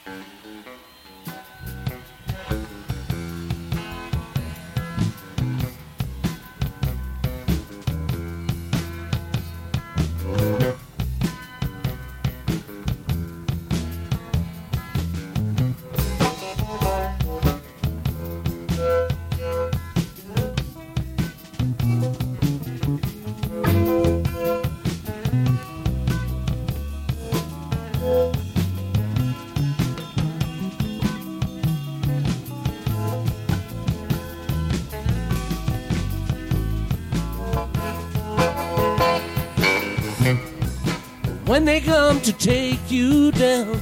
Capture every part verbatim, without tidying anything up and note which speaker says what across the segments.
Speaker 1: When they come to take you down,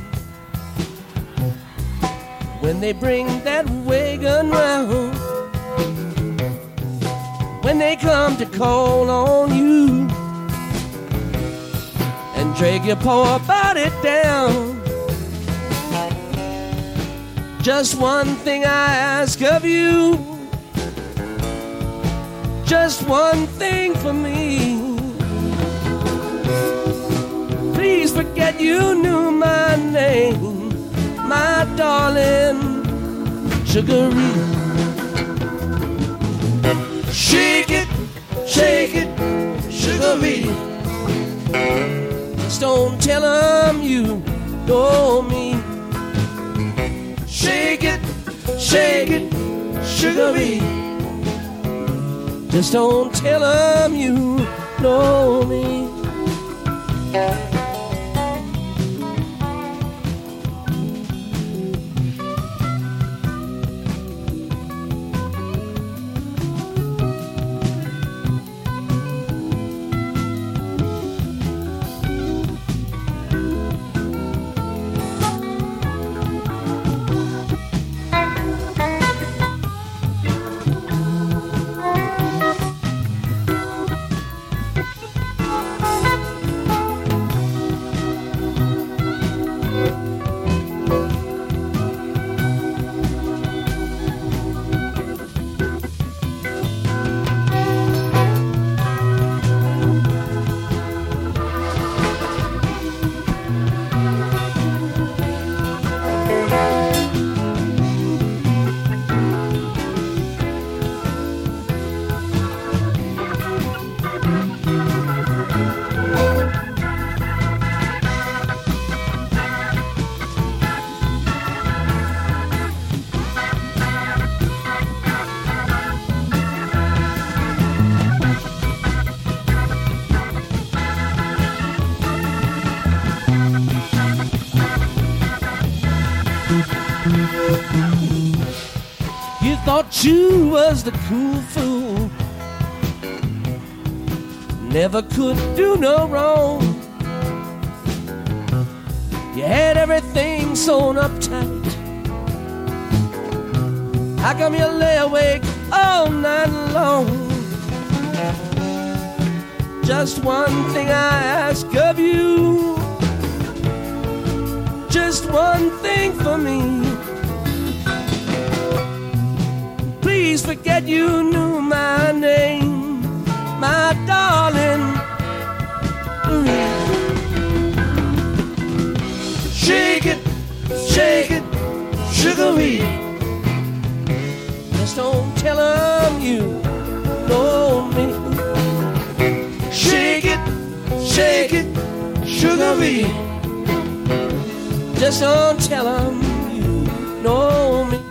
Speaker 1: when they bring that wagon round, when they come to call on you and drag your poor body down, just one thing I ask of you, just one thing for me. Please forget you knew my name, my darling Sugaree. Shake it, shake it, Sugaree. Just don't tell 'em you know me. Shake it, shake it, Sugaree. Just don't tell 'em you know me. You thought you was the cool fool, never could do no wrong. You had everything sewn up tight. How come you lay awake all night long? Just one thing I ask of you, just one thing for me. Please forget you knew my name, my darling. Shake it, shake it, Sugaree. Just don't tell 'em you know me. Shake it, shake it, Sugaree. Just don't tell 'em you know me.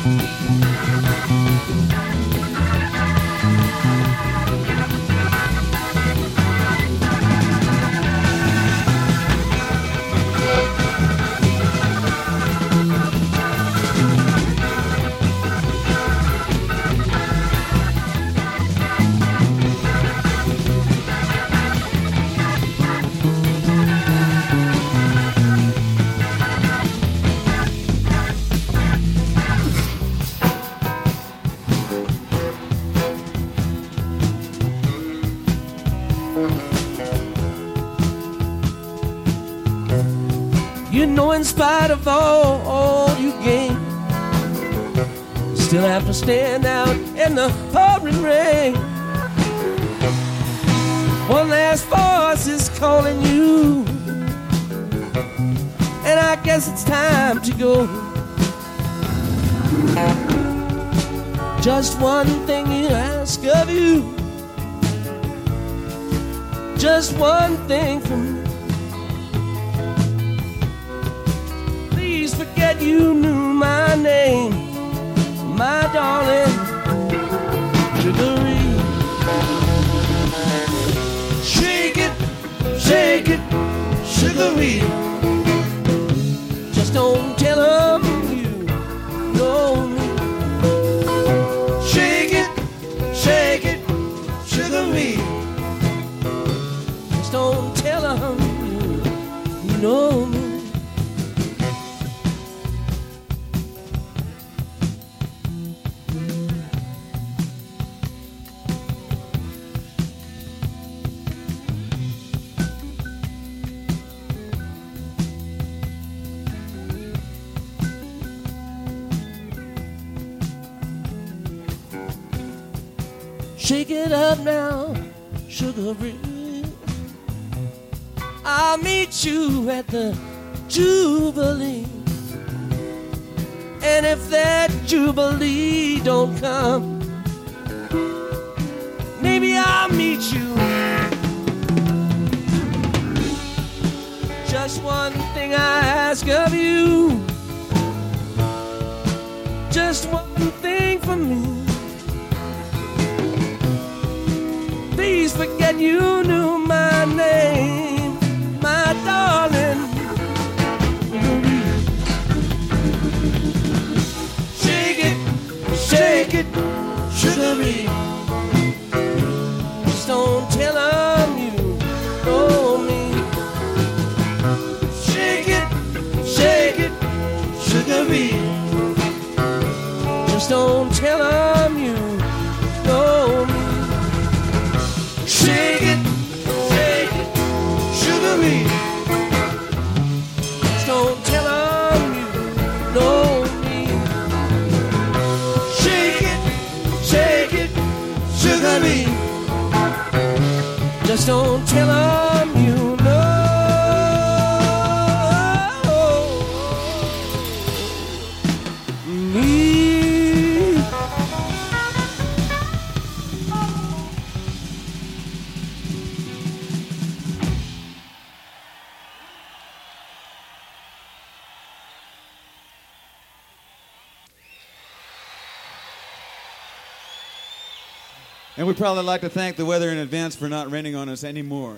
Speaker 1: You know, in spite of all, all you gain, still have to stand out in the pouring rain. One last voice is calling you, and I guess it's time to go. Just one thing you ask of you, just one thing from me. Please forget you knew my name, my darling Sugaree. Shake it, shake it, Sugaree. Just don't tell them you know me. Shake it, shake it, Sugaree. Just don't tell them you, you know me. Shake it up now, Sugaree. I'll meet you at the Jubilee. And if that Jubilee don't come, maybe I'll meet you. Just one thing I ask of you, just one thing from me. Please forget you knew my name, my darling Sugaree. Shake it, shake it, Sugaree. Just don't tell them you know me. Shake it, shake it, Sugaree. Just don't tell them you know me. Shake it, shake it, Sugaree. Just don't tell them you know me. Shake it, shake it, Sugaree. Just don't tell them you know me.
Speaker 2: And we'd probably like to thank the weather in advance for not raining on us anymore.